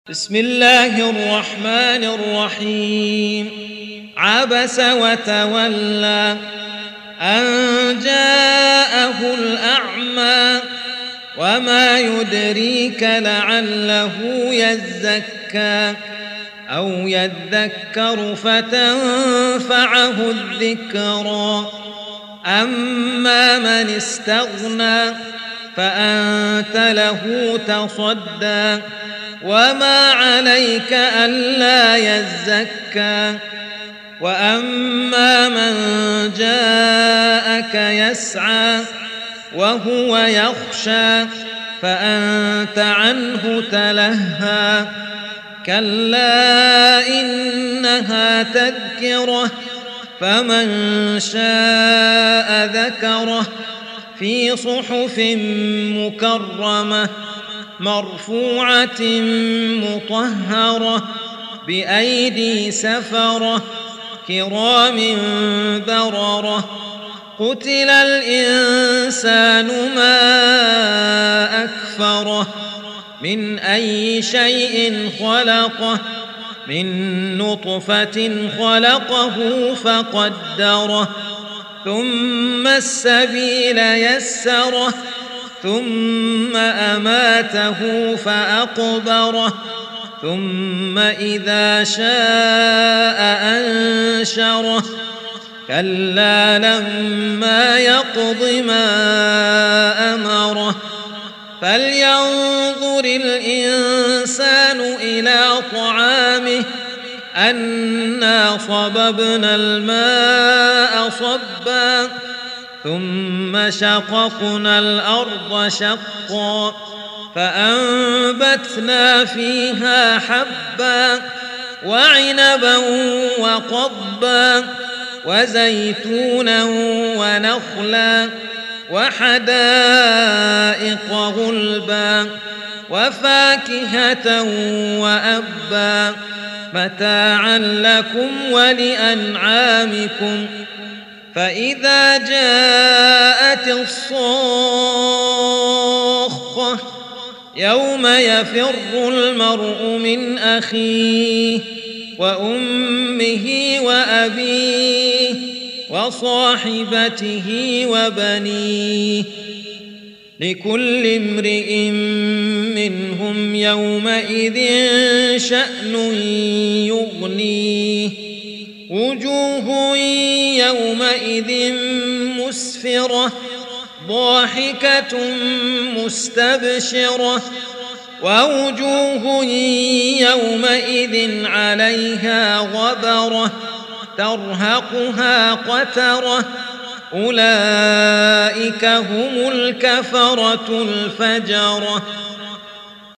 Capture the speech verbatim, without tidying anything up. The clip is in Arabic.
بسم الله الرحمن الرحيم عبس وتولى أن جاءه الأعمى وما يدريك لعله يزكى أو يذكر فتنفعه الذكرى أما من استغنى فأنت له تصدى وما عليك ألا يزكى وأما من جاءك يسعى وهو يخشى فأنت عنه تلهى كلا إنها تذكرة فمن شاء ذكره في صحف مكرمة مرفوعة مطهرة بأيدي سفرة كرام بررة قتل الإنسان ما أكفره من أي شيء خلقه من نطفة خلقه فقدره ثم السبيل يسره ثم أماته فأقبره ثم إذا شاء أنشره كلا لما يقض ما أمره فلينظر الإنسان إلى طعامه أنا صببنا الماء صبا ثم شققنا الأرض شقا فأنبتنا فيها حبا وعنبا وقضبا وزيتونا ونخلا وحدائق غلبا وفاكهة وأبا متاعا لكم ولأنعامكم فإذا جاءت الصاخة يوم يفر المرء من أخيه وأمه وأبيه وصاحبته وبنيه لكل امرئ منهم يومئذ شأن يغنيه وجوه يومئذ مسفرة ضاحكة مستبشرة ووجوه يومئذ عليها غبرة ترهقها قترة أولئك هم الكفرة الفجرة.